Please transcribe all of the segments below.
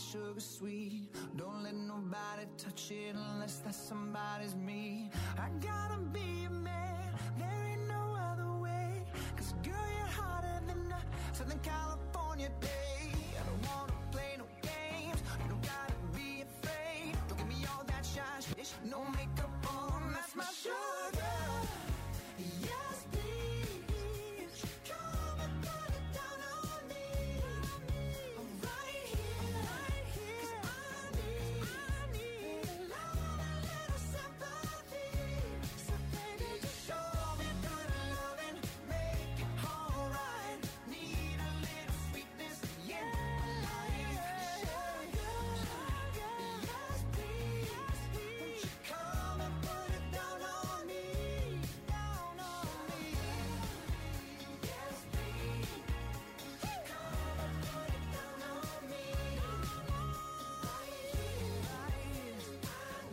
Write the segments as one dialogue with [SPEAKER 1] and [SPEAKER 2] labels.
[SPEAKER 1] sugar sweet. Don't let nobody touch it unless that somebody's me. I gotta be a man, there ain't no other way. 'Cause girl, you're hotter than a Southern California day. I don't wanna play no games, you don't gotta be afraid. Don't give me all that shy shit, no makeup on, that's my sugar. Yes, please, come and put it down on me. I'm right here, 'cause I need a lot, a little sympathy. So baby, just show me good loving, make it alright. Need a little sweetness in my life. Sugar, yes please, won't you come and put it down on me, down on me. Yes please, come and put it down on me. Right here, I need a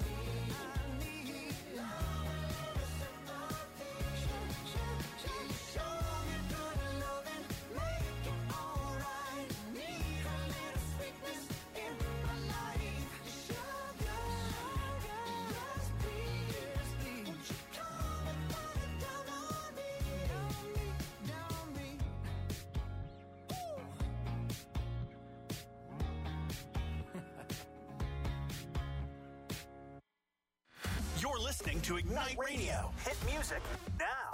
[SPEAKER 1] little sympathy. Show me good loving, make it alright. Need a little sweetness in my life. Sugar, yes please, won't you come and put it down on me, down on me.
[SPEAKER 2] You're listening to Ignite Radio. Hit music now.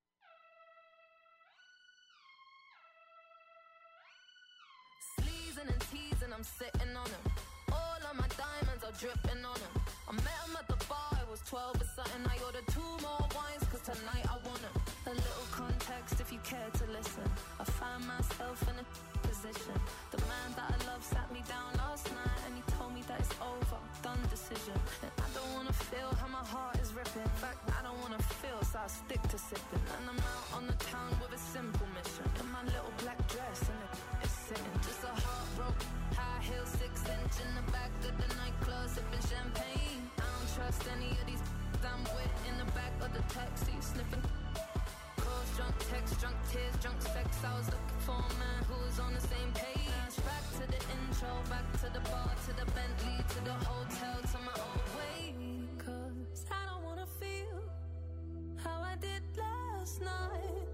[SPEAKER 3] Sleazing and teasing, I'm sitting on them. All of my diamonds are dripping on them. I met him at the bar, it was 12 or something. I ordered 2 more wines, 'cause tonight I want him. A little context if you care to listen. I find myself in a position. The man that I love sat me down last night and he told me that it's over, done decision. And I don't wanna feel how my heart is ripping. In fact, I don't wanna feel, so I stick to sipping. And I'm out on the town with a simple mission. In my little black dress and it's sitting. Just a heartbroken, high heel 6-inch in the back of the nightclub sipping champagne. I don't trust any of these I'm with in the back of the taxi sniffing. Calls, drunk texts, drunk tears, drunk sex. I was looking for a man who was on the same page. Back to the intro, back to the bar, to the Bentley, to the hotel, to my old way. 'Cause I don't wanna feel how I did last night.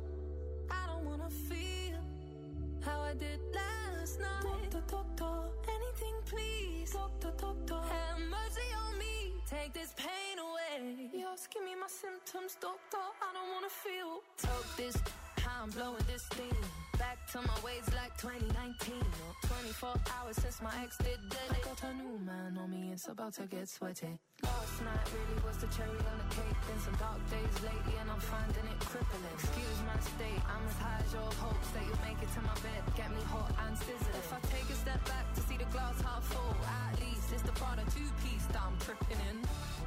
[SPEAKER 3] I don't wanna feel how I did last night. Doctor, anything please. Doctor, have mercy on me. Take this pain away. You're asking me my symptoms, doctor. I don't wanna feel. Talk this, how I'm blowing this thing. Back to my ways like 2019. Or 24 hours since my ex did dead. I got a new man on me, it's about to get sweaty. Last night really was the cherry on the cake. Been some dark days lately and I'm finding it crippling. Excuse my state, I'm as high as your hopes that you'll make it to my bed. Get me hot and sizzling. If I take a step back to see the glass half full, at least it's the Prada 2-piece that I'm tripping in.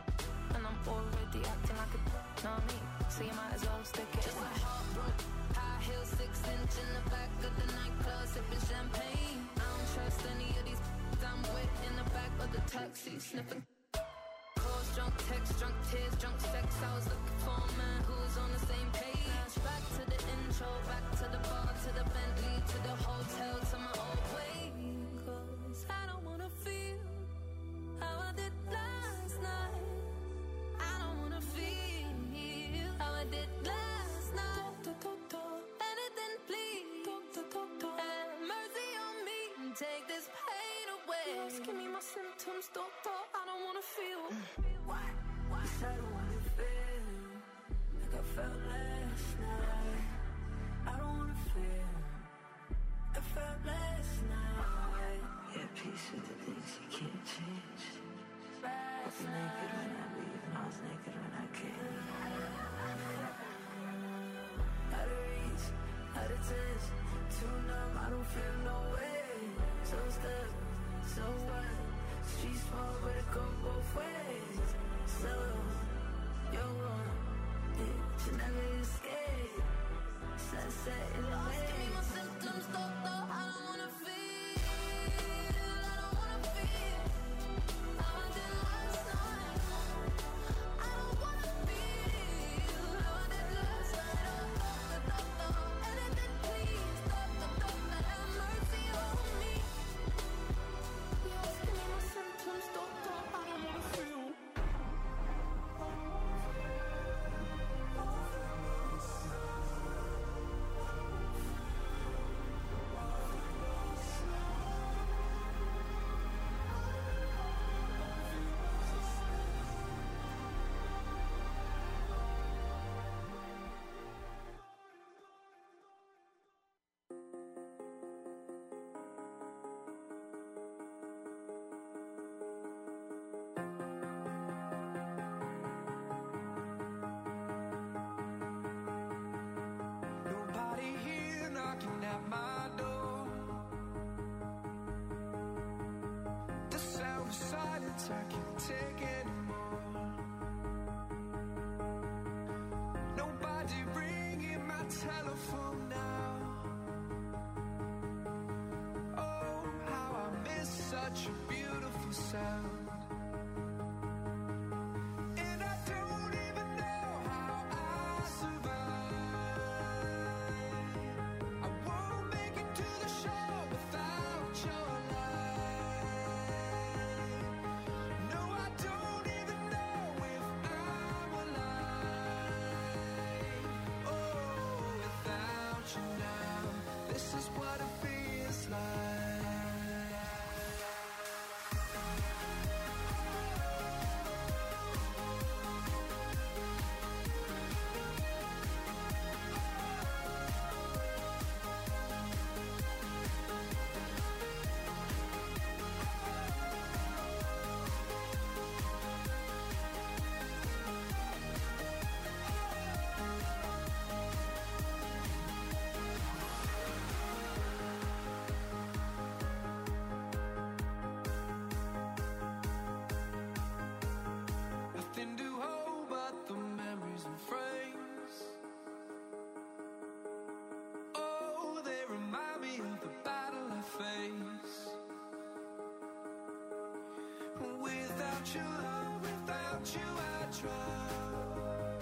[SPEAKER 3] And I'm already acting like a know what I mean? So you might as well stick it. Just a heartbroken, high heel 6-inch in the back of the nightclub sipping champagne. I don't trust any of these I'm with in the back of the taxi sniffing. Calls, drunk texts, drunk tears, drunk sex. I was looking for a man who was on the same page. Back to the intro, back to the bar, to the Bentley, to the hotel, to my old way. 'Cause I don't wanna feel how I did last night. I don't wanna feel how I did last night. Doctor, anything please. Doctor, have mercy on me and take this pain away. You're asking me my symptoms, doctor. I don't wanna feel.
[SPEAKER 4] What? I don't wanna feel like I felt last night. I don't wanna feel I felt last night. Yeah, peace with the things you can't change. I was naked when I leave and I was naked when I came. Out of reach, out of touch, too numb, I don't feel no way. So stuck, so what? Street small, but it go both ways. So, you're wrong, yeah, you never escape. Sunset in the way.
[SPEAKER 1] Nobody here knocking at my door. The sound of silence I can't take anymore. Nobody ringing my telephone now. Oh, how I miss such a beautiful sound. And I don't even know how I survive. I won't make it to the show without your light. No, I don't even know if I'm alive. Oh, without you now, this is what it feels like. Nothing to hold but the memories and frames. Oh, they remind me of the battle I face. Without your love, without you I drown.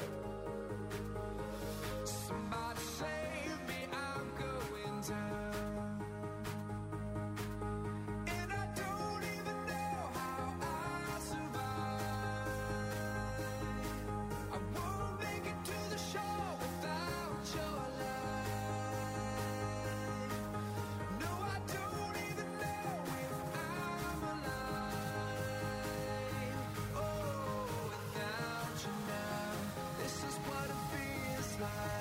[SPEAKER 1] Somebody save me, I'm going down. And I don't even know how I survive. I won't make it to the show without your light. No, I don't even know if I'm alive. Oh, without you now, this is what it feels like.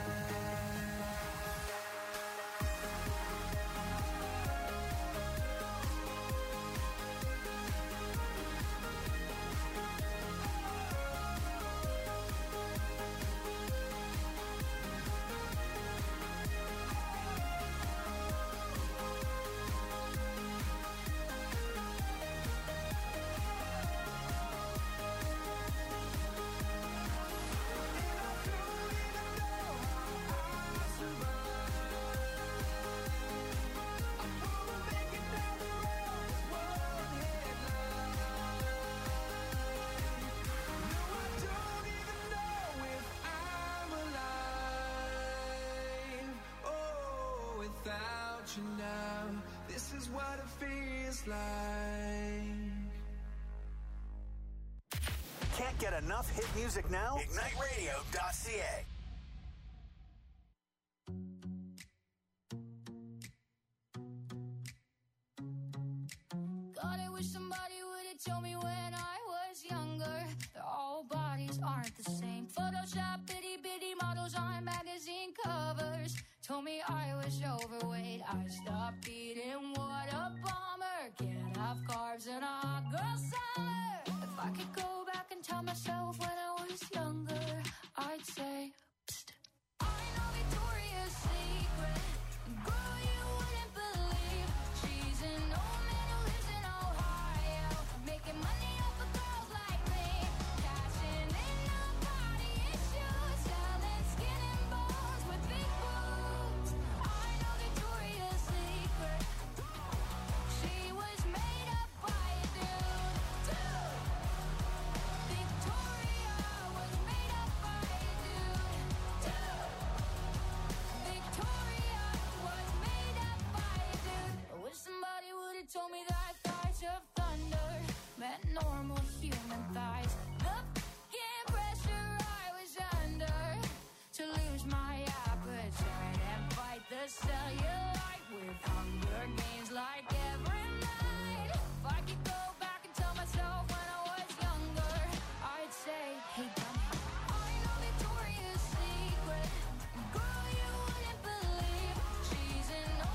[SPEAKER 1] Without you now, this is what it feels like.
[SPEAKER 2] Can't get enough hit music now? IgniteRadio.ca.
[SPEAKER 5] God, I wish somebody would have told me when I was younger that all bodies aren't the same. Photoshop itty bitty models on magazine covers told me I was overweight. I stopped eating. What a bummer. Can't have carbs in a hot girl summer. If I could go back and tell myself when I was younger, I'd say, psst, I know Victoria's Secret. Girl, you wouldn't believe she's an old man who lives in Ohio, making money off of girls like me, cashing in on body issues, selling skin and bones with big boobs. I know Victoria's Secret. She was made up by a dude, too. Victoria was made up by a dude, too. Victoria was made up by a dude. I wish somebody would have told me that thighs of thunder meant normal human thighs. The f***ing pressure I was under to lose my appetite and fight the cellulite with Hunger Games like every night. If I could go back and tell myself when I was younger, I'd say, hey dummy, I know Victoria's Secret. Girl, you wouldn't believe she's an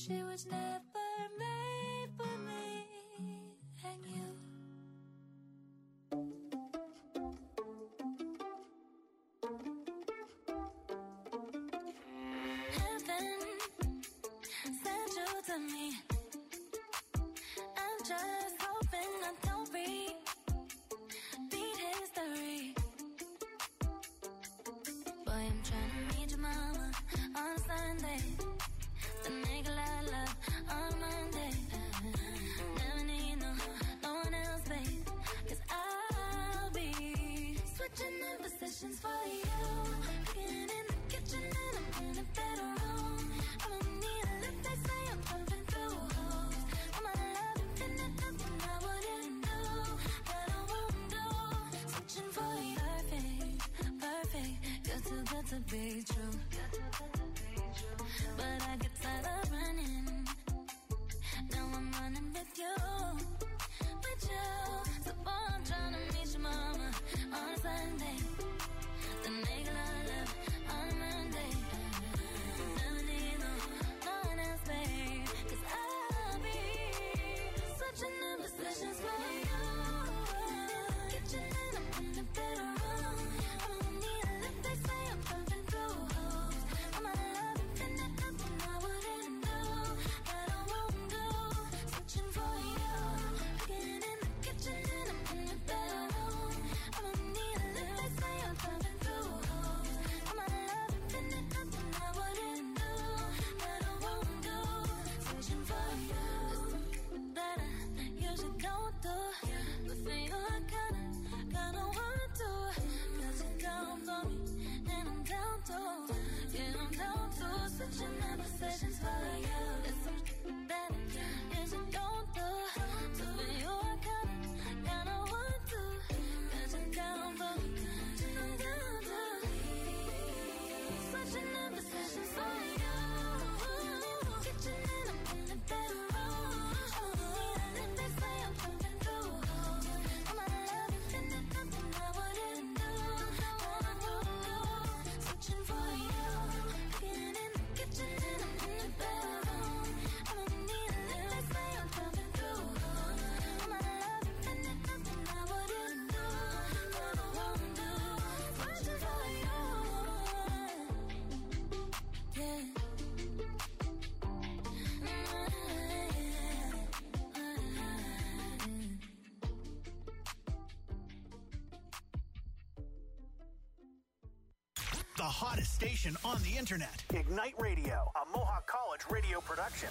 [SPEAKER 5] She was never made for me and you. Heaven sent you to me. I'm just hoping I don't beat history. Boy, I'm trying to meet your mama on Sunday. The nigga love on Monday. Never need no one else, babe. 'Cause I'll be switching in positions for you. Getting in the kitchen and I'm in the bedroom. I'ma need a lift, they say I'm pumping through holes. I'ma love infinite, nothing I wouldn't do, that I won't do. Switching for you, perfect. You're too good to be true. But I get tired of running. Now I'm running with you. So boy, I'm trying to meet your mama on Sunday. The nigga love on Monday. Never need no one else, babe. 'Cause I'll be switching in positions for you. Kitchen and I'm in the bedroom. I'ma need a lift, they say I'm pumping through holes. I'ma love infinite, nothing I wouldn't do, that I won't do. Switching for you. Getting in the kitchen and I'm in the bedroom. I'ma need a lift, they say I'm pumping through holes. I'ma love infinite, nothing I wouldn't do, that I won't do. Switching for you. That I usually don't do, but for you I kinda want to. 'Cause you're down for me and I'm down to. Yeah, I'm down to. Switching my positions for you. It's something that I usually don't do, so for you I kinda want to. 'Cause you're down for me and I'm down to. Switching my positions for you. Kitchen and I'm in the bedroom. And they say I'm pumping through holes. I'm out of love infinite, nothing I wouldn't do, that I won't do. Switching for you. Getting in the kitchen and I'm in the bedroom. I'ma need a lift, they say I'm pumping through holes. I'm out of love infinite, nothing I wouldn't do, that I won't do. Switching for you. Yeah.
[SPEAKER 2] The hottest station on the internet. Ignite Radio, a Mohawk College radio production.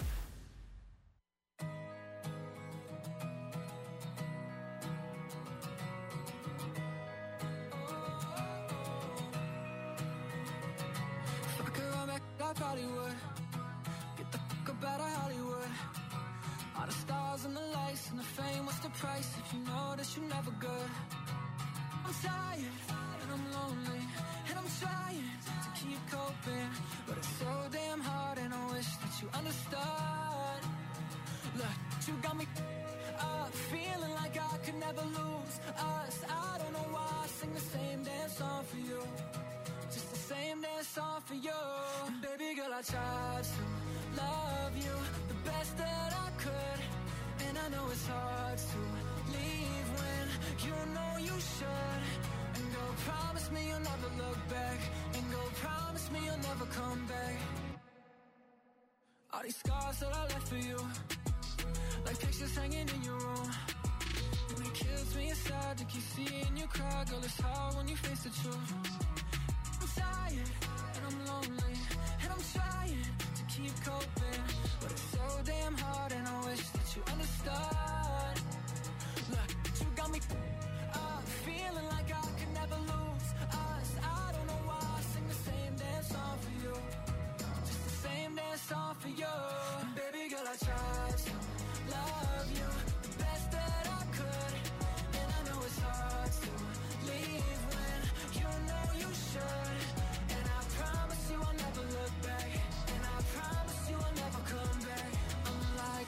[SPEAKER 1] If I could run back, I probably would. Get the fuck up out of Hollywood. All the stars and the lights and the fame, what's the price if you know that you're never good? I'm tired and I'm lonely and I'm trying to keep coping, but it's so damn hard and I wish that you understood. Look, you got me up, feeling like I could never lose us. I don't know why I sing the same damn song for you, just the same damn song for you. And baby girl, I tried to love you the best that I could, and I know it's hard to leave when you know you should. And go promise me you'll never look back, and go promise me you'll never come back. All these scars that I left for you, like pictures hanging in your room, and it kills me inside to keep seeing you cry. Girl, it's hard when you face the truth. I'm tired and I'm lonely and I'm trying to keep coping, but it's so damn hard and I wish that you understood. Look, you got me up, feeling like I could never lose us. I don't know why I sing the same damn song for you, just the same damn song for you. And baby girl, I tried to love you the best that I could, and I know it's hard to leave when you know you should. And I promise you I'll never look back, and I promise you I'll never come back. I'm like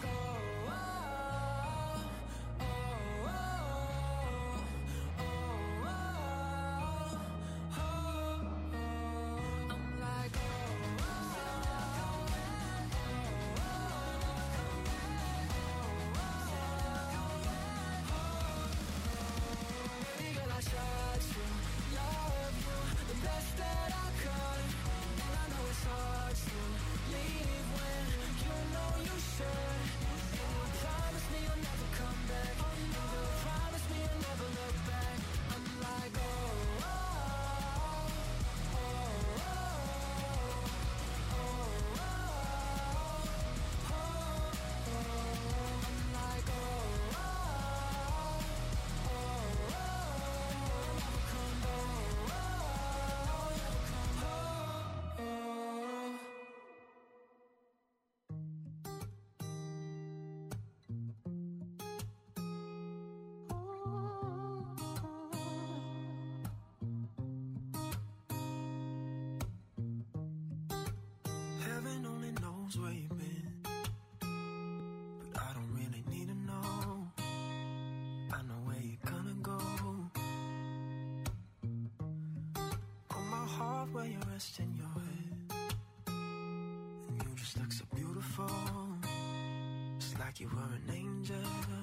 [SPEAKER 1] me rest in your head. And you just look so beautiful, just like you were an angel.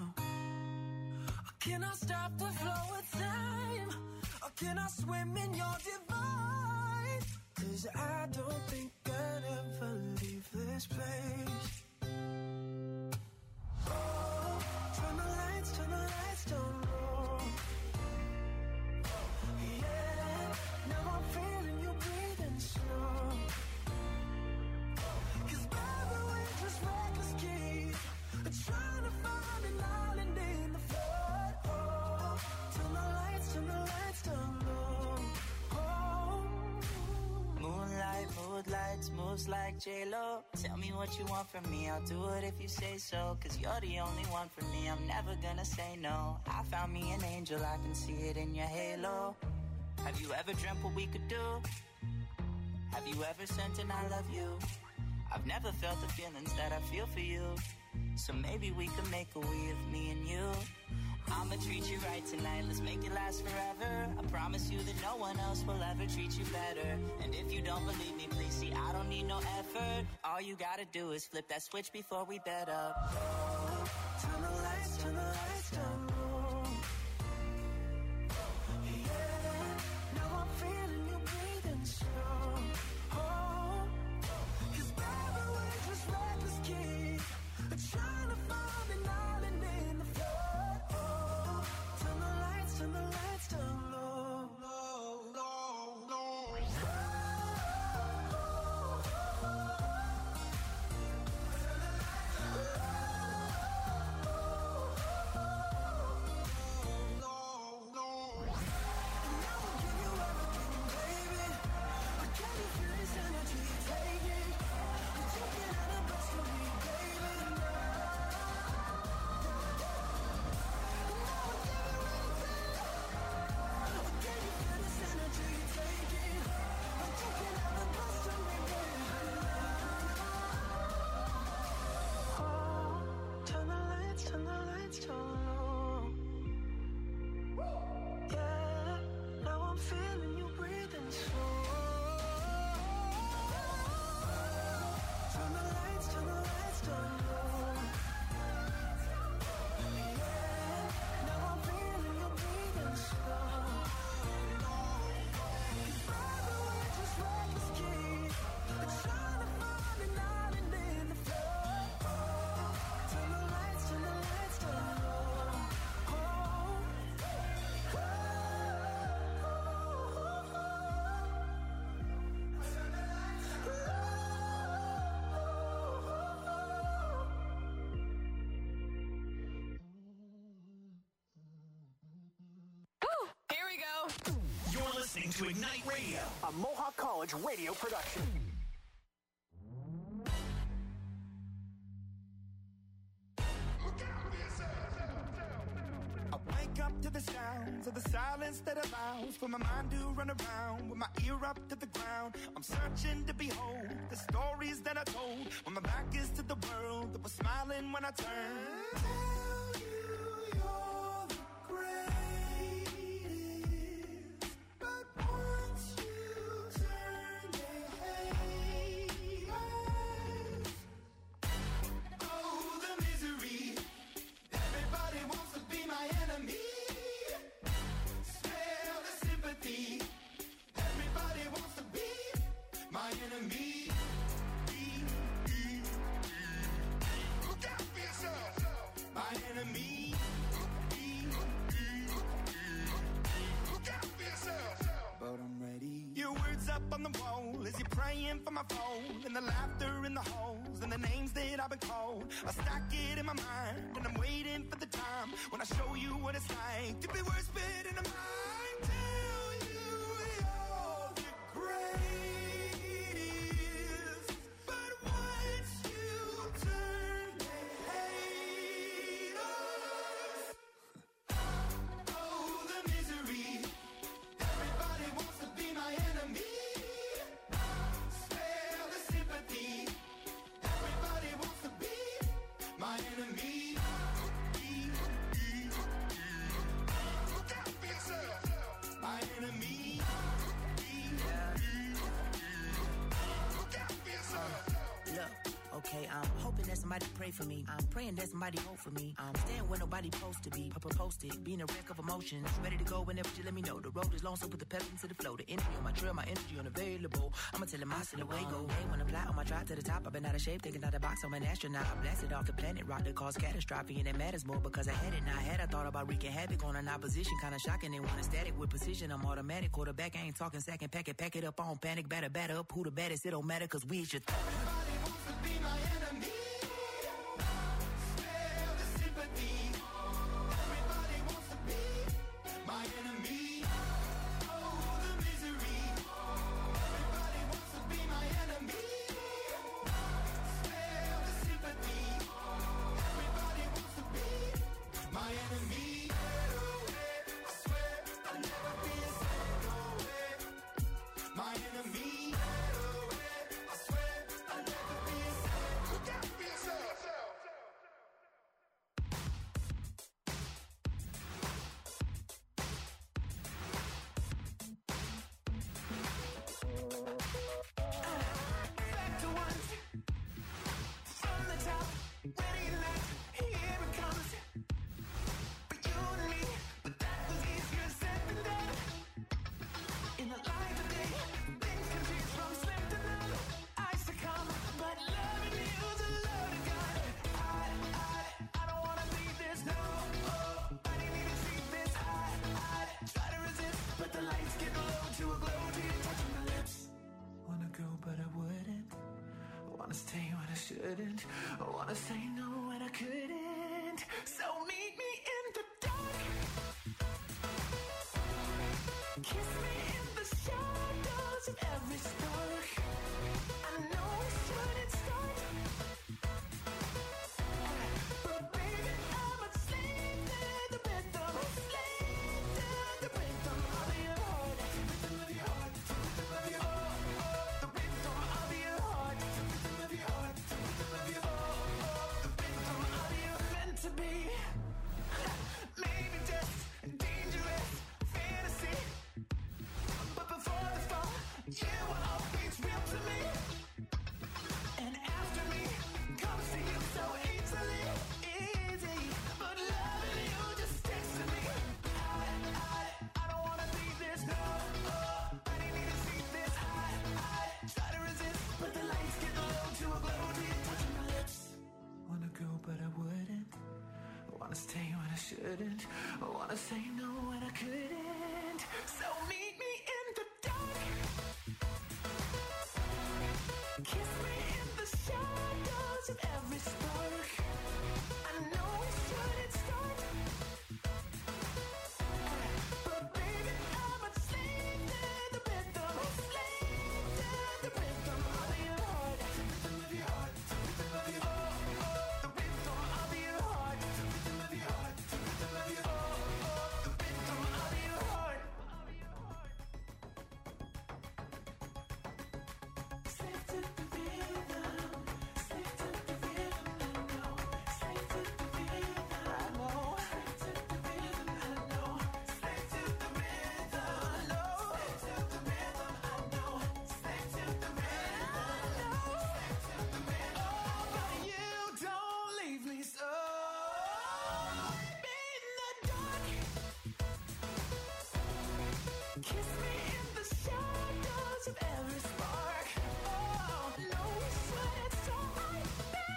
[SPEAKER 1] Can I stop the flow of time? Or can I swim in your divine? 'Cause I don't think I'd ever leave this place. Oh, turn the lights down low. Yeah, now I'm feeling you breathing slow. 'Cause baby, we're just reckless kids, trying to find an island in the flood. Oh, turn the lights down low. Oh.
[SPEAKER 6] Moonlights, moves like J-Lo. Tell me what you want from me, I'll do it if you say so. 'Cause you're the only one for me, I'm never gonna say no. I found me an angel, I can see it in your halo. Have you ever dreamt what we could do? Have you ever sent an I love you? I've never felt the feelings that I feel for you. So maybe we could make a we of me and you. I'ma treat you right tonight, let's make it last forever. I promise you that no one else will ever treat you better. And if you don't believe me, please see, I don't need no effort. All you gotta do is flip that switch before we bed up.
[SPEAKER 1] Oh, turn the lights down low. Yeah, now I'm feeling you breathing slow. Oh, 'cause baby, we're just reckless kids, trying to find an island in the flood. Oh, turn the lights down low.
[SPEAKER 2] Listening to Ignite Radio, a Mohawk College radio production.
[SPEAKER 1] I wake up to the sounds of the silence that allows for my mind to run around with my ear up to the ground. I'm searching to behold the stories that I told when my back is to the world that was smiling when I turned. Tell you you're the greatest, but once you turn, they hate us. Oh, the misery. Everybody wants to be my enemy. Smell the sympathy. Everybody wants to be my enemy. Look out for yourself. My enemy. Look out for yourself. But I'm ready. Your words up on the wall as you're praying for my phone, and the laughter in the halls and the names that I've been called. I stack it in my mind and I'm waiting for the time when I show you what it's like to be worse fit in a mind. Tell you you're the greatest, but once you turn, they hate us. Oh, the misery. Everybody wants to be my enemy. Spare the sympathy. Everybody wants to be my enemy. Look out for yourself.
[SPEAKER 7] somebody pray for me. I'm praying that somebody hope for me. I'm staying where nobody supposed to be. Posted, being a wreck of emotions. Ready to go whenever you let me know. The road is long, so put the pedal into the flow. The energy on my trail, my energy unavailable. I'ma tell him I still away go. Hey, when I fly on my drive to the top, I've been out of shape, thinking out the box. I'm an astronaut. I blasted off the planet, rock that caused catastrophe, and it matters more because I had it. Now I had, I thought about wreaking havoc on an opposition, kinda shocking. They want a static with precision. I'm automatic, quarterback. I ain't talking second, pack it up on panic, batter up. Who the baddest? It don't matter, cause we should.
[SPEAKER 1] Everybody wants to be my enemy. Spare the sympathy. Everybody wants to be my enemy. Oh, the misery. Everybody wants to be my enemy. Spare the sympathy. Everybody wants to be my enemy. I swear I'll never be a psycho. My enemy. Shouldn't. I wanna say no when I couldn't. So meet me in the dark. Kiss me in the shadows of every spark. I know we shouldn't start, but baby I'm a slave to the rhythm. Slave to the rhythm of your heart. Rhythm of your heart. Rhythm of your heart. The rhythm of your heart. Rhythm of your heart. To be maybe just dangerous fantasy, but before the fall you were always real to me, and after me comes to you so easily, easy, but loving you just sticks to me. I don't wanna be this, no, I didn't need to see this. I try to resist, but the lights get low to a glow to you touching my lips. Wanna go but I wouldn't. I wanna stay when I shouldn't. I wanna say no when I couldn't. So meet me in the dark. Kiss me in the shadows of every spark. I know we shouldn't start, but baby I'm a slave to the rhythm. Slave to the rhythm of your heart. Rhythm of your heart. Rhythm of your heart. The rhythm of your heart. Rhythm of your heart. Rhythm of your heart. The rhythm of your heart. Slave to the rhythm. Slave to the rhythm. I know. Slave to the rhythm. I know. Slave to the rhythm. I know. Slave to the rhythm. I know. Slave to the rhythm. I know. Slave to the rhythm. I know. Slave to the rhythm. Oh, but you don't leave me so. Be in the dark. Kiss me in the shadows of every spark. Oh, no, we shouldn't start,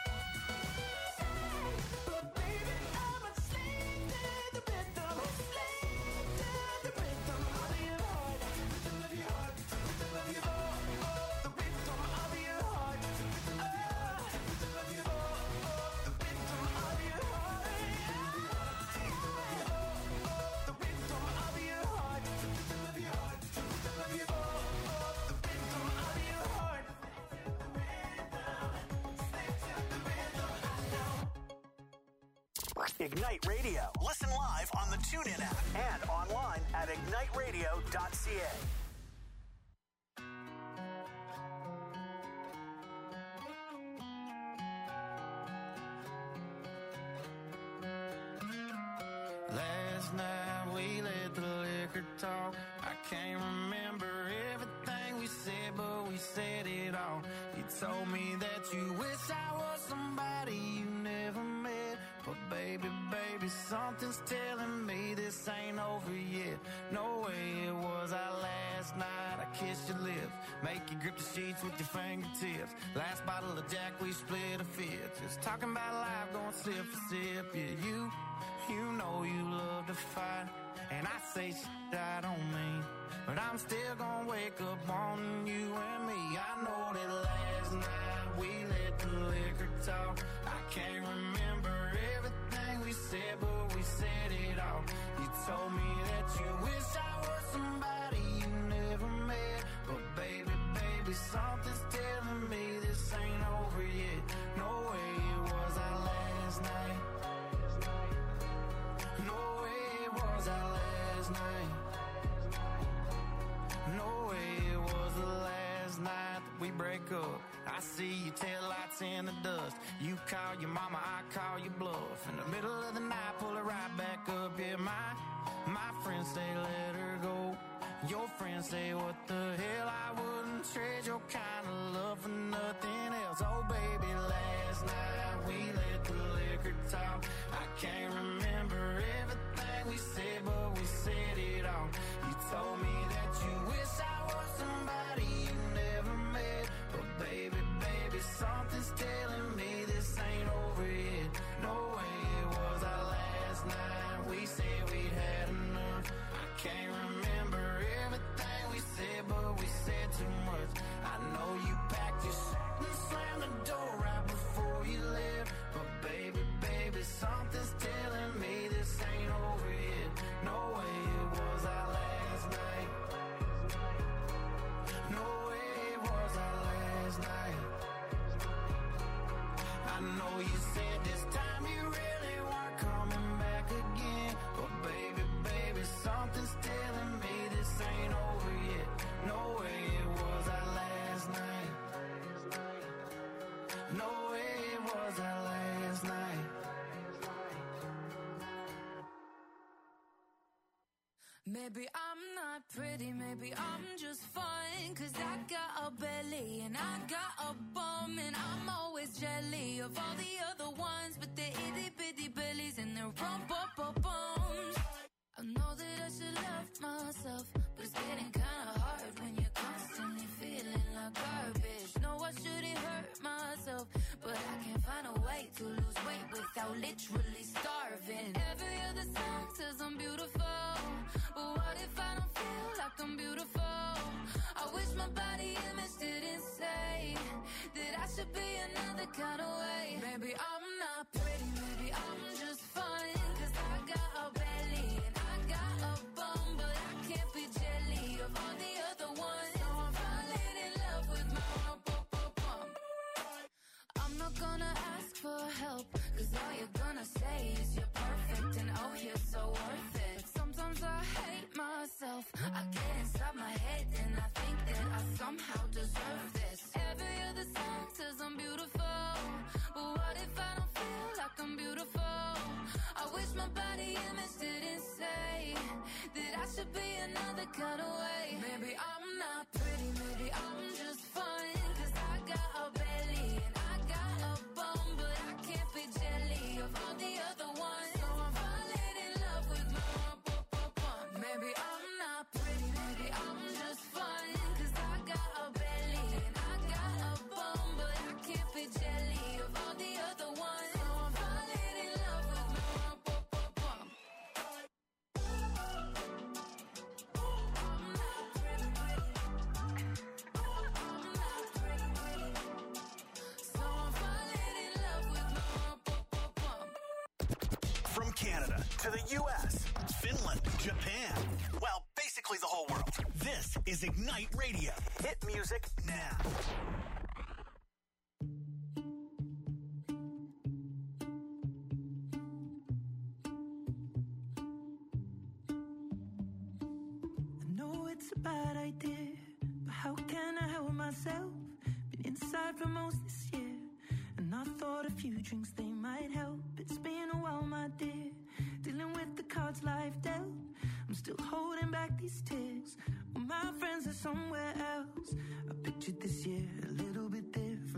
[SPEAKER 1] but baby, I'm a slave to the rhythm. Slave to the rhythm of your heart. Rhythm of your heart. Rhythm of your heart. The rhythm of your heart. Rhythm of your heart. Rhythm of your heart. The rhythm of your heart. The rhythm of your heart. Rhythm of your heart. Rhythm of your heart. The rhythm of your heart. Slave to the rhythm. I know.
[SPEAKER 2] Ignite Radio. Listen live on the TuneIn app and online at igniteradio.ca.
[SPEAKER 8] Last night we let the liquor talk. I can't remember everything we said, but we said it all. You told me that you wish I was somebody you never met. But baby, baby, something's telling me this ain't over yet. No way it was our last night. I kissed your lips, make you grip the sheets with your fingertips. Last bottle of Jack, we split a fifth. Just talking about life, going sip for sip. Yeah, you know you love to fight, and I say shit I don't mean, but I'm still gonna wake up wanting you and me. I know that last night we let the liquor talk. I can't remember everything we said, but we said it all. You told me that you wish I was somebody you never met. But baby, baby, something's telling me this ain't over yet. No way it was our last night. No way it was our last night. No way it was the last night that we break up. I see your taillights in the dust. You call your mama, I call your bluff. In the middle of the night, pull her right back up. Yeah, my friends say let her go. Your friends say what the hell, I wouldn't trade your kind of love for nothing else. Oh baby, last night we let the liquor talk. I can't remember everything we said, but we said it all. You told me that you wish I was somebody you never met. But baby, baby, something's telling me this ain't over yet. No way it was our last night. We said we'd had enough. I can't remember everything we said, but we said too much. I know you packed your shit and slammed the door right before you left. But baby, baby, something's telling me this ain't over yet. No way it was our last night. No way it was our last night. I know you said this time you really weren't coming back again. But baby, baby, something's telling me this ain't over yet. No way it was our last night. No way it was our last night.
[SPEAKER 5] Maybe I'm not pretty, maybe I'm just fine. Cause I got a belly and I got a bum, and I'm always jelly of all the other ones with their itty bitty bellies and their rump-bumps. I know that I should love myself, but it's getting kinda hard when you're constantly feeling like garbage. No, I shouldn't hurt myself, but I can't find a way to lose weight without literally starving. Every other song says I'm beautiful, but what if I don't feel like I'm beautiful? I wish my body image didn't say that I should be another kind of way. Maybe I'm not pretty, maybe I'm just fine. Cause I got a belly and I got a bum, but I can't be jelly of all the other ones. So I'm falling in love with my rump-bump. I'm not gonna ask for help, cause all you're gonna say is you're perfect and oh you're so worth it. Sometimes I hate myself, I get inside my head and I think that I somehow deserve this. Every other song says I'm beautiful, but what if I don't feel like I'm beautiful? I wish my body image didn't say that I should be another kind of way. Maybe I'm not pretty, maybe I'm just fine. Cause I got a belly and I got a bum, but I can't be jelly of all the other ones. So I'm falling in love with my rump-bump. Maybe I'm not pretty, maybe I'm just fine. Cause I got a belly and I got a bum, but I can't be jelly of all the other ones. So I'm falling in love with my rump-bump.
[SPEAKER 2] From Canada to the U.S., Finland, Japan, well, basically the whole world. This is Ignite Radio. Hit music now.
[SPEAKER 4] I know it's a bad idea, but how can I help myself? Been inside for most this year, and I thought a few drinks, they might help. It's been a while, my dear, dealing with the cards life dealt. I'm still holding back these tears, well, my friends are somewhere else. I pictured this year a little bit different.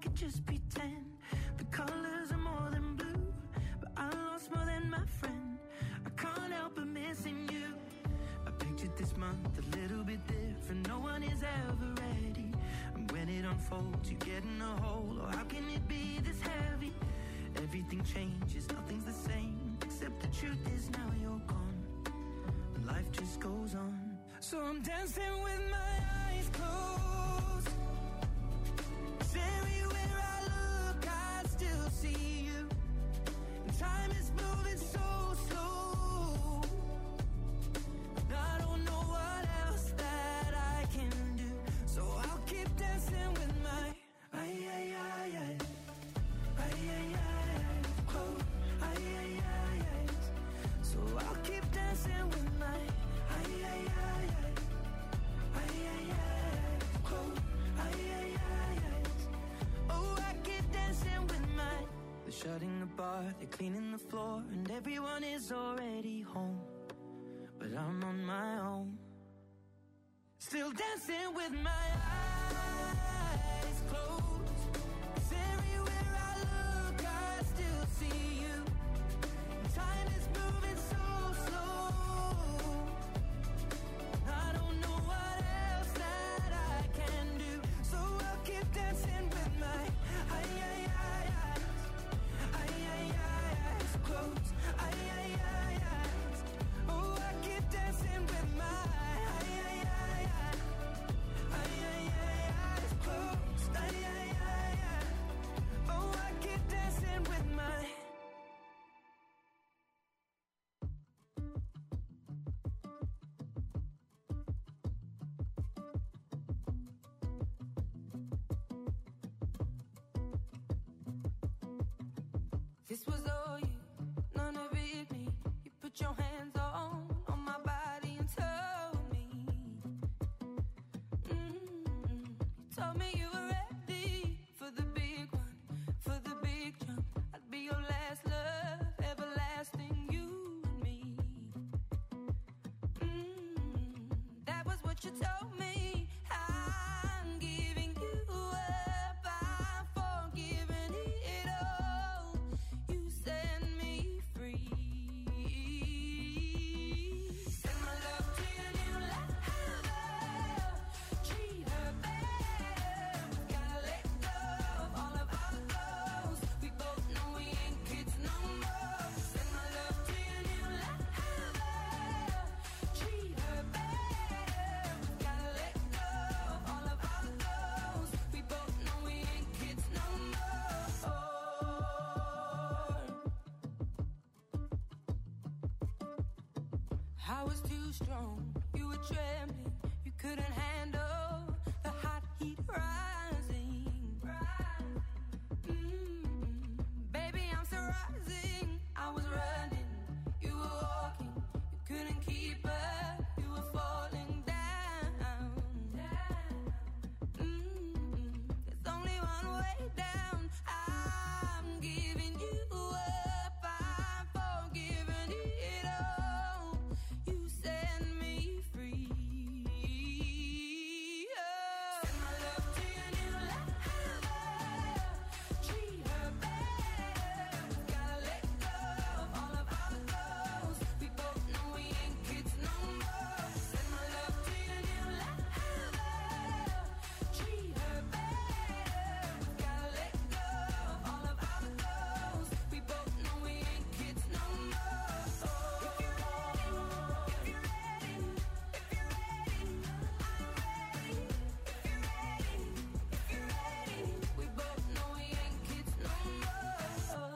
[SPEAKER 1] could just pretend the colors are more than blue, but I lost more than my friend. I can't help but missing you. I pictured this month a little bit different. No one is ever ready, and when it unfolds you get in a hole. Oh, how can it be this heavy? Everything changes, nothing's the same, except the truth is now you're gone. Life just goes on. So I'm dancing with my eyes closed. 'Cause everywhere I look I still see you. And time is moving so slow. I don't know what else that I can do. So I'll keep dancing with my eyes closed. So I'll keep dancing with my eyes closed. Oh, I keep dancing with my. They're shutting the bar, they're cleaning the floor, and everyone is already home. But I'm on my own, still dancing with my eyes closed. 'Cause everywhere I look I still see you. Time is moving so slow. I don't know what else that I can do. So I'll keep dancing with my eyes closed. Oh, I keep dancing with my eyes closed. Oh, I keep dancing with my. This was all you, none of it me. You put your hands on my body and told me. You told me you were ready for the big one, for the big jump. I'd be your last love, everlasting, you and me. That was what you told me. I'm giving you up, I'm forgiving it all. You set me free. Send my love to your new lover. Treat her better. We gotta let go of all of our goals. We both know we ain't kids no more. Send my love to your new lover. Treat her better. We gotta let go of all of our goals. We both know we ain't kids no more. I was too strong, you were trembling, you couldn't handle the hot heat rising. Baby, I'm still rising. I was running, you were walking, you couldn't keep up, you were falling down. There's only one way down. I'm giving you up, I'm forgiving it all. You set me free. Send my love to your new lover. Treat her better. We gotta let go of all of our goals. We both know we ain't kids no more. Send my love to your new lover. Treat her better. We gotta let go of all of our goals. We both know we ain't kids no more. If you're ready, if you're ready, if you're ready, I'm ready. If you're ready, if you're ready, we both know we ain't kids no more.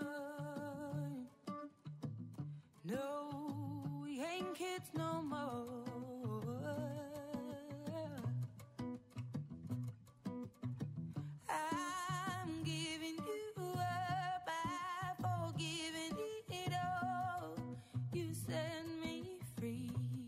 [SPEAKER 1] No, we ain't kids no more. I'm giving you up, I'm forgiving it all. You set me free.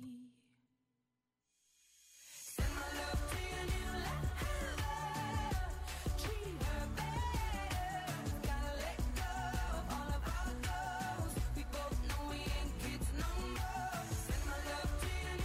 [SPEAKER 1] Send my love to your new lover. Treat her better. Gotta let go of all of our goals. We both know we ain't kids no more. Send my love to your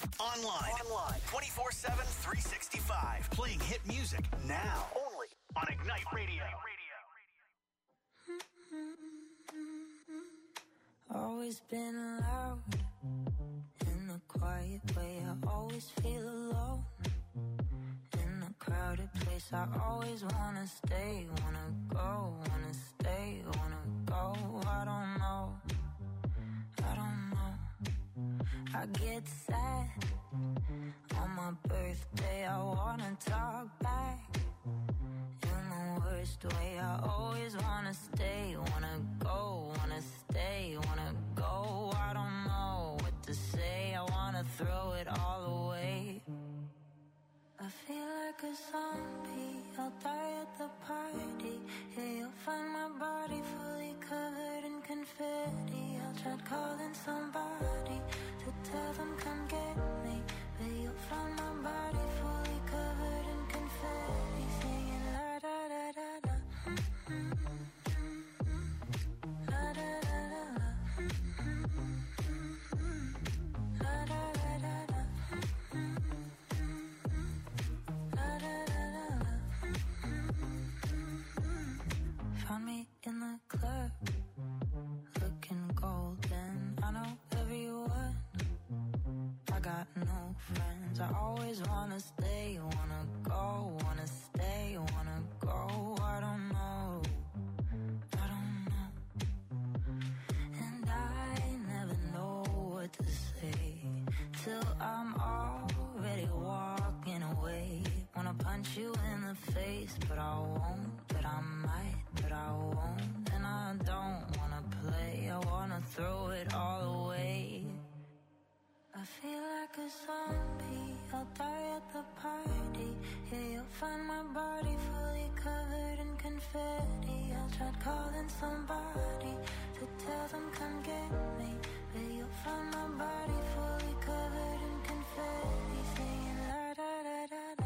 [SPEAKER 2] Online. 24/7, 365. Playing hit music now. Only on Ignite Radio.
[SPEAKER 4] Always been loud in a quiet way. I always feel alone in a crowded place. I always wanna stay, wanna go, wanna stay, wanna go. I don't know. I get sad on my birthday. I wanna talk back in the worst way. I always wanna stay, wanna go, wanna stay, wanna go. I don't know what to say. I wanna throw it all away. I feel like a zombie. I'll die at the party. Yeah, you'll find my body fully covered in confetti. I'll try calling somebody to tell them come get me, but you'll find my body fully covered in confetti, singing la da da da da, la da da da da, la da da da da, la da da da da. Found me in the club, looking golden. I know everyone. I got no friends. I always wanna stay, wanna go, wanna stay, wanna go. I don't know. And I never know what to say till I'm already walking away. Wanna punch you in the face, but I won't, but I might, but I won't. And I don't wanna play, I wanna throw it all away. I feel like a zombie, I'll die at the party. Yeah, you'll find my body fully covered in confetti. I tried calling somebody to tell them come get me, but you'll find my body fully covered in confetti, singing la da da da da,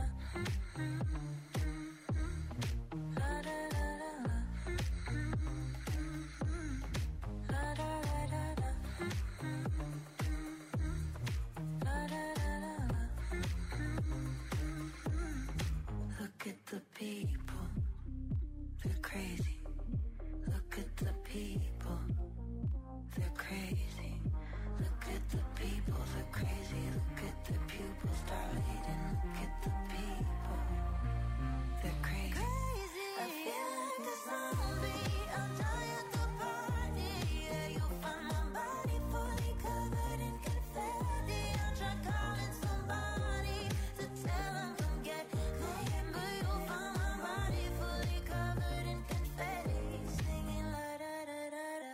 [SPEAKER 4] la da da da da, la da da da da. Look at the people, they're crazy. Look at the people, they're crazy. Look at the people, they're crazy. Look at the pupils dilating. Look at the people, they're crazy. I feel like a zombie, I'll die at the party. Yeah, you'll find my body fully covered in confetti. I'll try calling somebody to tell them come get me, but you'll find my body fully covered in confetti, singing la da da da da.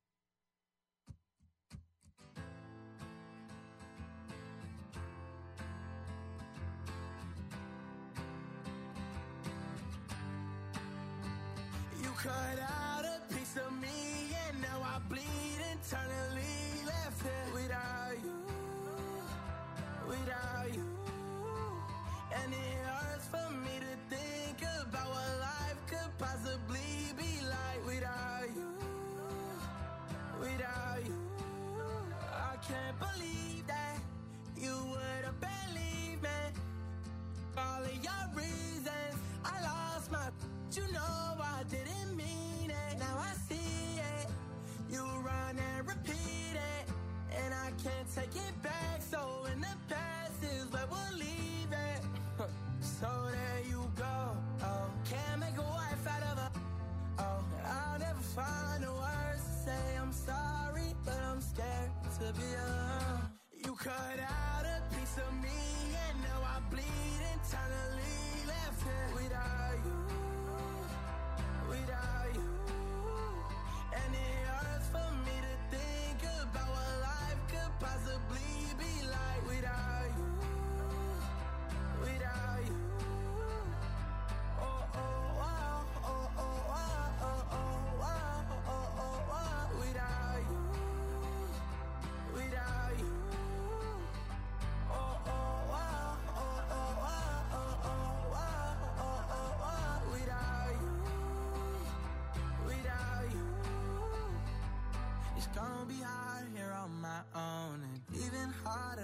[SPEAKER 8] You cut out a piece of me, and now I bleed internally. Left here without you, without you. And it hurts for me to think about what life could possibly be like without you, without you. I can't believe that you would have believed me. All of your reasons, I lost my, you know I didn't mean it. Now I see it. You run and repeat it, and I can't take it back. So in the past is where we'll leave it. So there you go. Oh, can't make a wife out of her. Oh, I'll never find the words to say I'm sorry, but I'm scared to be alone. You cut out a piece of me, and now I bleed internally. Left here without you, without you. And it hurts for me to think about what life could possibly be like without you, without you. Oh, oh, wow, oh, oh, wow, oh, oh, wow, oh, oh, wow, without you, without you. Oh, oh, wow, oh, oh, wow, oh, oh, wow, oh, oh, wow, without you, without you. It's gonna be hard here on my own, and even harder to let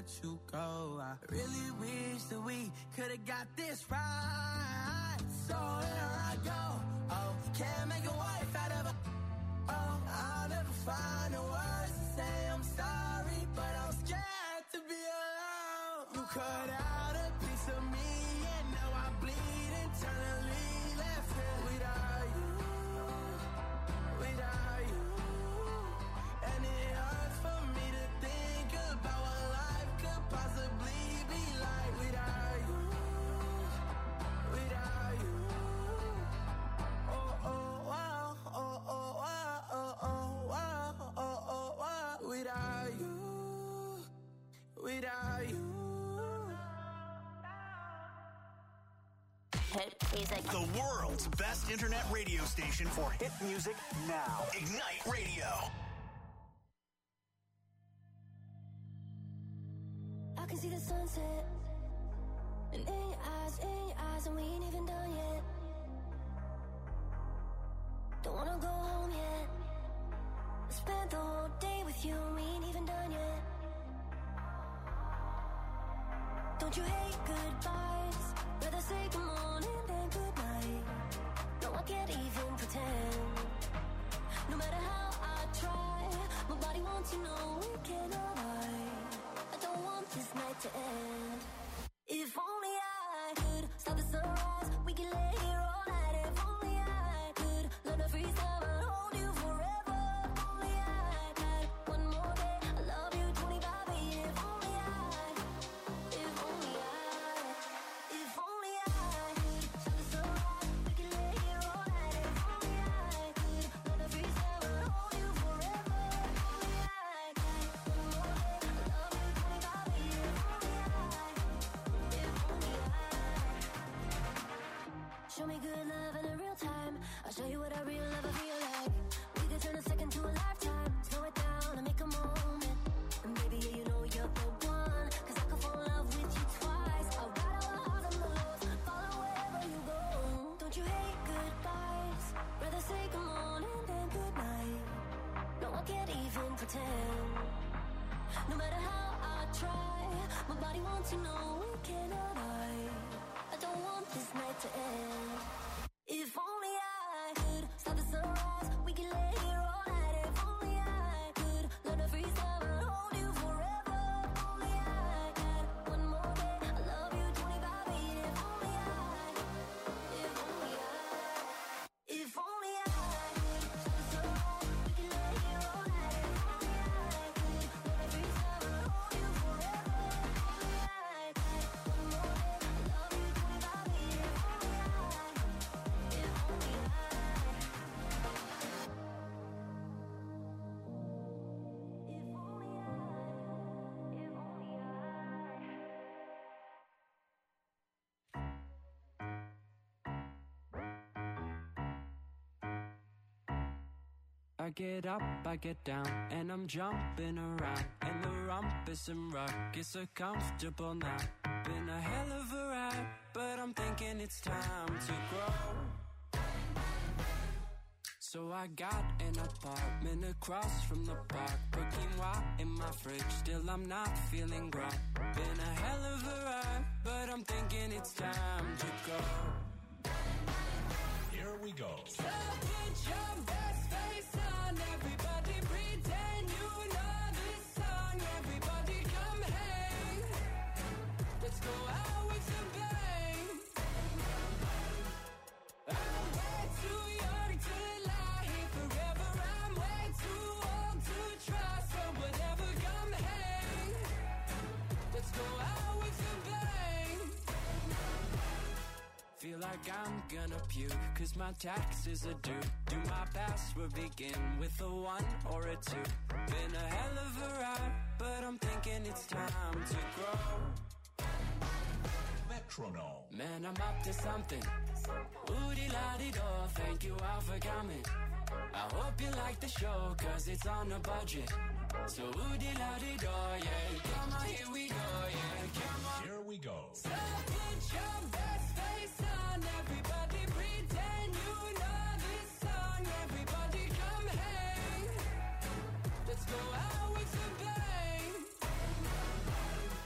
[SPEAKER 7] let you go. I really wish that we could've got this right. So here I go. Oh, can't make a wife out of a. Oh, I'll never find the words to say I'm sorry, but I'm scared to be alone. You cut out a piece of me, and now I bleed internally. Left here without you, without you. And it hurts for me to think about what life could possibly be like without you, without you. Oh, oh, wow, oh, oh, wow, oh, oh, wow, oh, oh, wow. Without you, without you.
[SPEAKER 2] The world's best internet radio station for hit music now. Ignite Radio.
[SPEAKER 5] I can see the sunset, and in your eyes, and we ain't even done yet. Don't wanna go home yet. I spent the whole day with you, and we ain't even done yet. Don't you hate goodbyes? Rather say good morning than good night. No, I can't even pretend. No matter how I try, my body wants to know we cannot lie. I don't want this night to end. If only I could stop the sunrise, we can lay here all night. If only I could learn to freeze time and hold you forever. If only I had one more day, I love you 25 years. If only I could stop the sunrise, we can lay here all night. If only I could learn to freeze time and hold you forever. If only I had one more day, I love you 25 years. Show me good love in a real time. I'll show you what a real lover feel like. We could turn a second to a lifetime. Slow it down and make a moment. And baby, yeah, you know you're the one. Cause I could fall in love with you twice. I'll ride all the highs and the lows, follow wherever you go. Don't you hate goodbyes? Rather say good morning than good night. No, I can't even pretend. No matter how I try, my body wants to know we cannot lie. I don't want this night to end. If only I could stop the sunrise, we can lay here all night. If only I could learn to freeze time and hold you forever. If only I had one more day, I love you 25 years. If only I could stop the sunrise, we can lay here all night. If only I could learn to freeze time and hold you forever. If only I had one more day, I love you 25 years. If only I
[SPEAKER 9] I get up, I get down, and I'm jumping around. And the rumpus and rock is so comfortable now. Been a hell of a ride, but I'm thinking it's time to grow. So I got an apartment across from the park. Put quinoa in my fridge, still I'm not feeling grown. Been a hell of a ride, but I'm thinking it's time to go.
[SPEAKER 2] Here we go.
[SPEAKER 9] So put your best face on, everybody pretend you know this song. Everybody come hang, let's go out with a bang. I'm way too young to lie here forever. I'm way too old to try, so whatever, come hang, let's go out with a bang. Feel like I'm gonna puke, cause my taxes are due. Do my password begin with a 1 or a 2? Been a hell of a ride, but I'm thinking it's time to grow.
[SPEAKER 2] Metronome.
[SPEAKER 9] Man, I'm up to something. Woody-la-di-do, thank you all for coming. I hope you like the show, cause it's on a budget. So woody-la-di-do, yeah. Come on, here we go, yeah. Come on.
[SPEAKER 2] Here we go.
[SPEAKER 9] So put your best face on, everybody pretend you know this song. Everybody come hang, let's go out with a bang.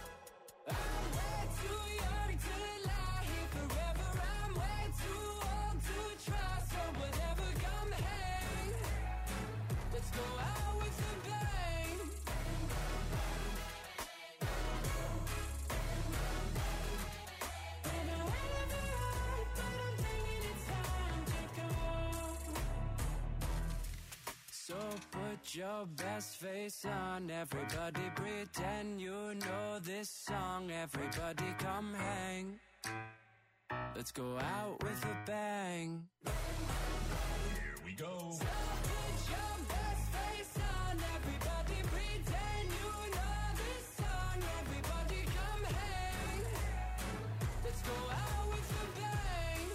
[SPEAKER 9] Put your best face on. Everybody pretend you know this song. Everybody come hang. Let's go out with a bang.
[SPEAKER 10] Here we go.
[SPEAKER 9] So put your best face on. Everybody pretend you know this song. Everybody come hang. Let's go out with a bang.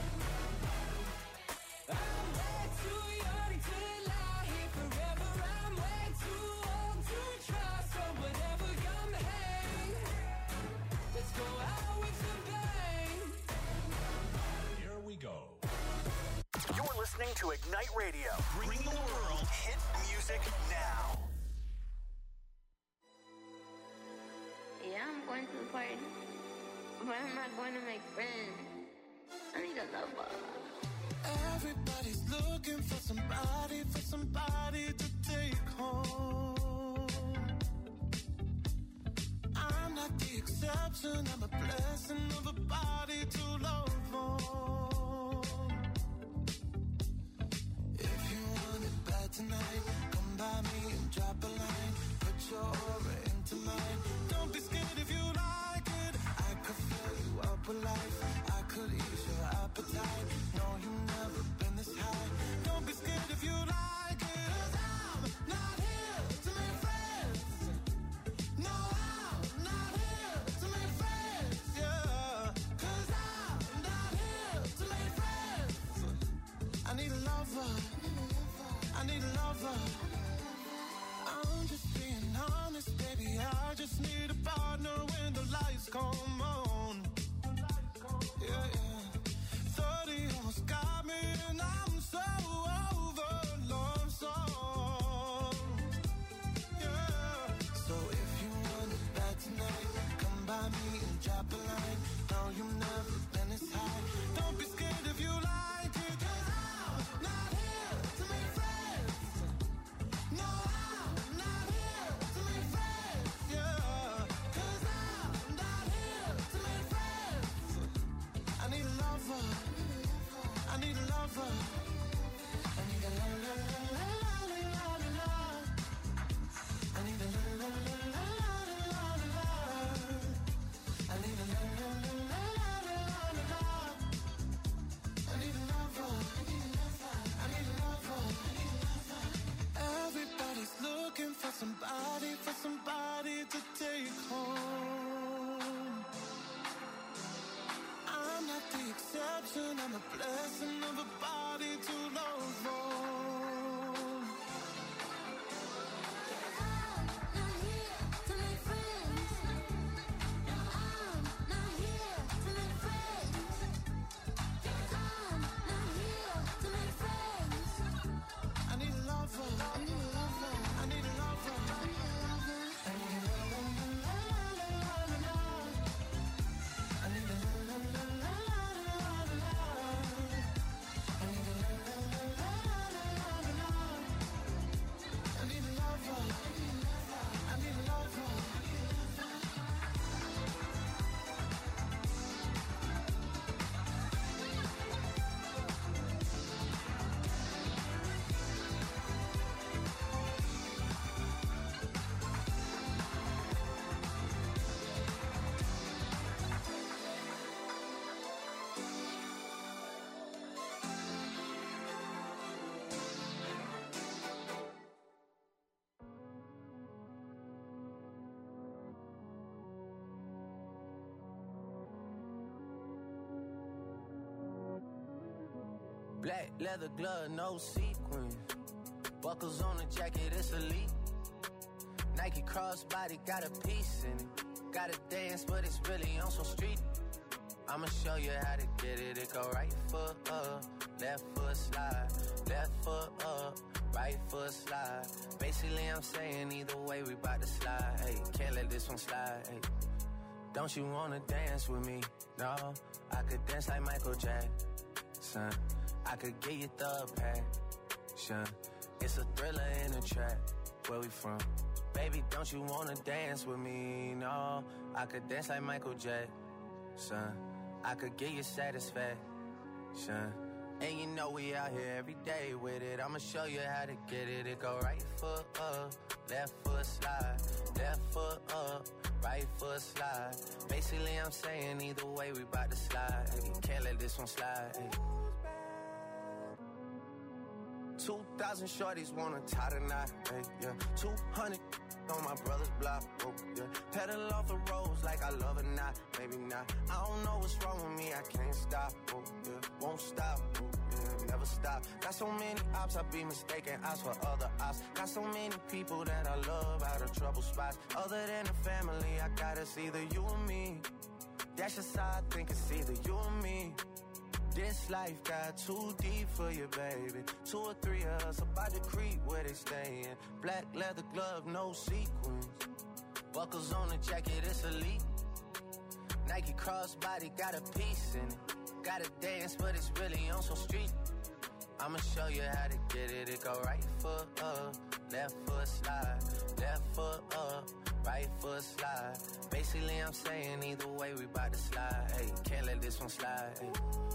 [SPEAKER 9] I'm way too young to lie here forever. I'm way too old to try. So whatever, come hang. Let's go out with a bang.
[SPEAKER 10] Here we go.
[SPEAKER 2] You're listening to Ignite Radio, bringing the world hit music now.
[SPEAKER 11] Yeah, I'm going to the party, but I'm not going to make friends. I need a lover.
[SPEAKER 1] Everybody's looking for somebody to take home. I'm not the exception, I'm a blessing of a body to love on. If you want it bad tonight, come by me and drop a line. Put your aura into mine. Don't be scared if you like it. I could fill you up with life. I could ease your appetite. No, you've never been this high. Don't be scared if you like it. 'Cause I'm not here to make friends. No, I'm not here to make friends. Yeah, 'cause I'm not here to make friends. I need a lover. I need a lover. I'm just being honest, baby. I just need a partner when the lights come on. Yeah, yeah. 30 almost got me, and I'm so over love songs. Yeah. So if you want it bad tonight, come by me and drop a line. No, you've never been this high. Don't be scared if you like it. 'Cause I'm not here to make friends. No, I'm not here to make friends. Yeah. 'Cause I'm not here to make friends. I need a lover. I need a lover. I need a la la la la la la la la. I need a la la la la la la la. I need a la la la la la la la. I need a lover. I need a lover. Everybody's looking for somebody to take home. I'm not the exception, I'm a blessing of a body to love on.
[SPEAKER 5] I'm not here to make friends. No, I'm not here to make friends. I'm not here to make friends.
[SPEAKER 1] I need a lover.
[SPEAKER 5] I need a lover.
[SPEAKER 1] I need a lover.
[SPEAKER 5] I need a lover.
[SPEAKER 1] I need a la la la la la la la. I need a la la la la la la la. I need a la la la la la la la. I need a lover. I need a lover.
[SPEAKER 12] Black leather glove, no sequin. Buckles on the jacket, it's elite. Nike crossbody got a piece in it. Gotta dance, but it's really on some street. I'ma show you how to get it. It go right foot up, left foot slide, left foot up, right foot slide. Basically, I'm saying either way, we bout to slide. Hey, can't let this one slide. Hey, don't you wanna dance with me? No, I could dance like Michael Jackson. I could get you the passion. It's a thriller in a trap. Where we from? Baby, don't you wanna dance with me? No, I could dance like Michael Jackson. I could get you satisfaction. And you know we out here every day with it. I'ma show you how to get it. It go right foot up, left foot slide, left foot up, right foot slide. Basically I'm saying either way we bout to slide. Hey, can't let this one slide. Hey. 2,000 shorties wanna tie the knot. Hey, yeah. 200 on my brother's block. Oh, yeah. Pedal off the roads like I love it, not, maybe not. I don't know what's wrong with me, I can't stop. Oh, yeah. Won't stop. Oh, yeah. Never stop. Got so many ops, I be mistaken ops for other ops. Got so many people that I love out of trouble spots. Other than the family, I got it's either you or me. That's just how I think it's either you or me. This life got too deep for you, baby. 2 or 3 of us about to creep where they stayin'. Black leather glove, no sequins. Buckles on the jacket, it's elite. Nike crossbody got a piece in it. Gotta dance, but it's really on some street. I'ma show you how to get it. It go right foot up, left foot slide, left foot up, right foot slide. Basically I'm saying either way we bout to slide. Hey, can't let this one slide. Hey.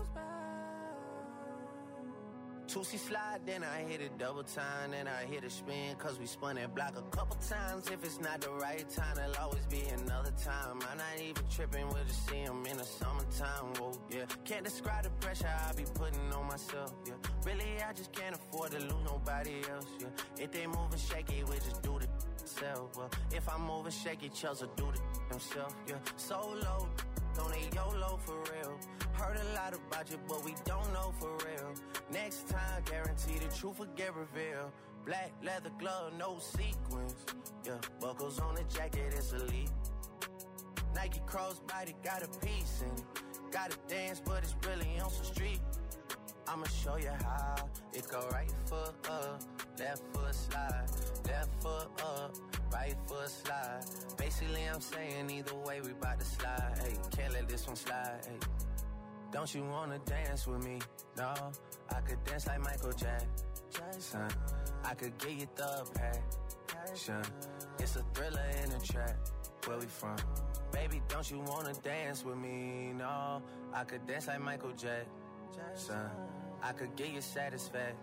[SPEAKER 12] 2C slide, then I hit it double time, then I hit a spin, cause we spun that block a couple times. If it's not the right time, there'll always be another time. I'm not even tripping, we'll just see them in the summertime, whoa, yeah. Can't describe the pressure I be putting on myself, yeah. Really, I just can't afford to lose nobody else, yeah. If they moving shaky, we just do the self, well. If I'm moving shaky, Chelsea do the himself, yeah. Solo, don't need YOLO for real. Heard a lot about you, but we don't know for real. Next time, guarantee the truth will get revealed. Black leather glove, no sequins. Yeah, buckles on the jacket, it's elite. Nike crossbody got a piece in it. Gotta dance, but it's really on some street. I'ma show you how. It go right foot up, left foot slide, left foot up, right foot slide. Basically, I'm saying either way we bout to slide. Hey, can't let this one slide. Hey. Don't you wanna dance with me? No, I could dance like Michael Jackson. I could get you the passion. It's a thriller in the track. Where we from? Baby, don't you wanna dance with me? No, I could dance like Michael Jackson. I could get you satisfaction.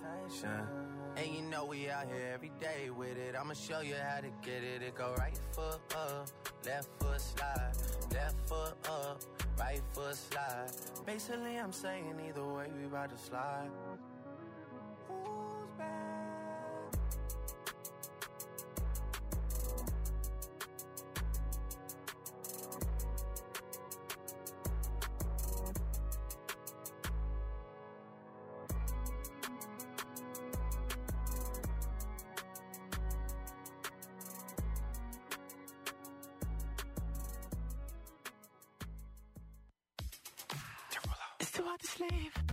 [SPEAKER 12] And you know we out here every day with it. I'ma show you how to get it. It go right foot up, left foot slide, left foot up, right foot slide. Basically I'm saying either way we about to slide. Who's back?
[SPEAKER 1] It's too hard to sleep.